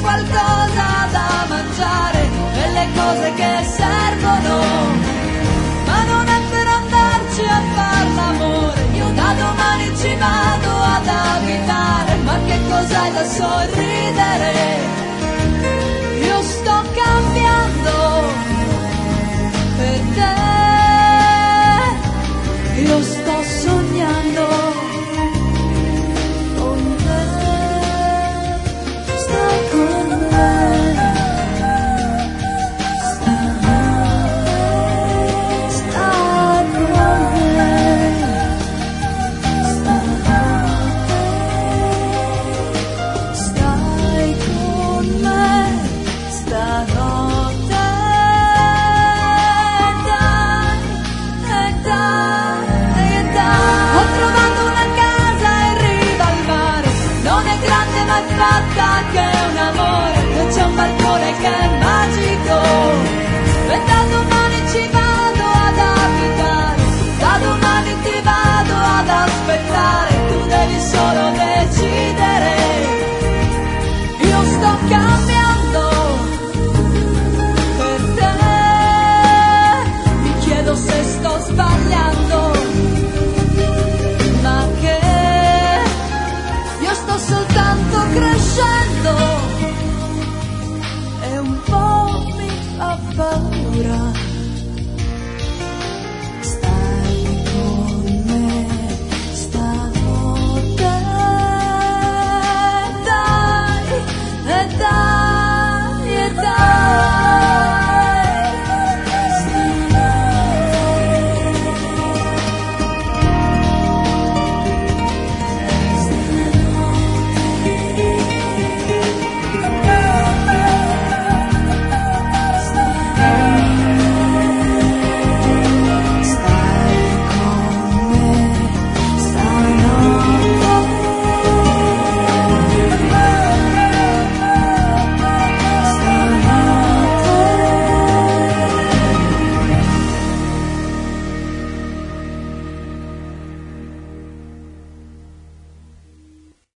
qualcosa da mangiare e le cose che servono, ma non è per andarci a far l'amore. Io da domani ci vado ad abitare, ma che cos'hai da sorridere? Io sto cambiando per te, io sto sognando con te, stai con me, stai con me, stai con me stanotte. Ho trovato una casa in riva al mare, non è grande ma è fatta che è un amore, c'è un balcone che è